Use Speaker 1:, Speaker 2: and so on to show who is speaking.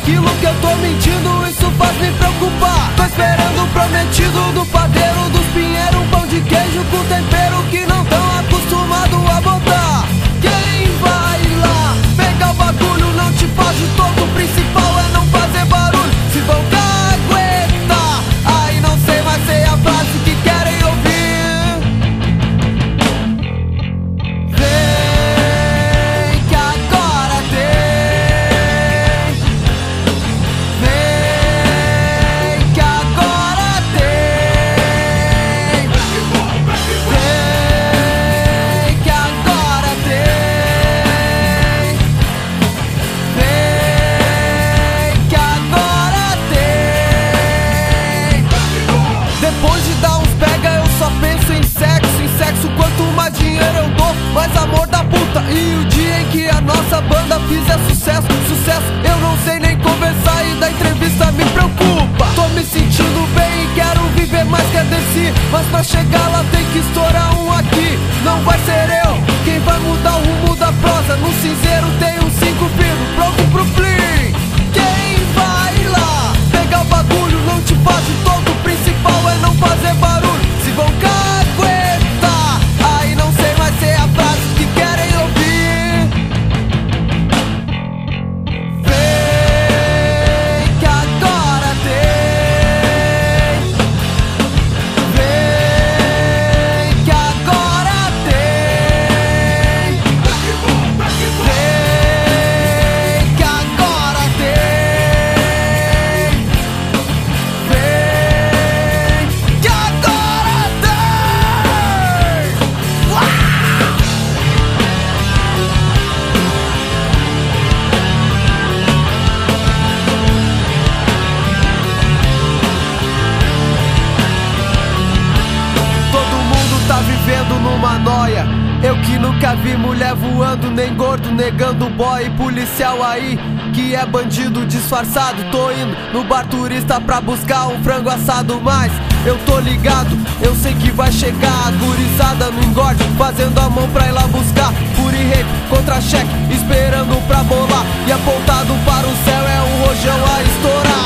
Speaker 1: aquilo que eu tô mentindo, isso faz me preocupar. Tô esperando o prometido do padeiro dos pinheiros, um pão de queijo com tempero que não tão acostumado a botar. Quem vai lá pegar o bagulho não te faz de todo, o principal é não fazer barulho. Se vão caguetar, aí não sei mais ser a frase que querem ouvir. Vem que agora tem, vem que agora tem, vem que agora tem, vem que agora tem. Depois de dar uns pega eu só penso em sexo, em sexo. Quanto mais dinheiro eu dou, mais amor da puta. E o dia em que a nossa banda fizer sucesso, sucesso, eu não sei nem conversar e da entrevista me preocupa. Tô me sentindo bem e quero viver mais que a DC, mas pra chegar lá tem que estourar um aqui. Não vai ser eu quem vai mudar o rumo da prosa. No cinzeiro tem uns 5 pinos pronto pro flim. Quem vai lá pegar o bagulho não te faz de todo, o principal é não fazer barulho. Se vão caguetar, aí não sei mais ser a frase que querem ouvir. Vem que agora tem, vem que agora tem, vem que agora tem, vem que agora tem. Uau! Todo mundo tá vivendo numa noia. Eu que nunca vi mulher voando, nem gordo negando boy. Policial aí que é bandido disfarçado. Tô indo no bar turista pra buscar um frango assado, mas eu tô ligado, eu sei que vai chegar a gurizada no engorde, fazendo a mão pra ir lá buscar. Puri rap, contra-cheque, esperando pra bolar. E apontado para o céu é um rojão a estourar.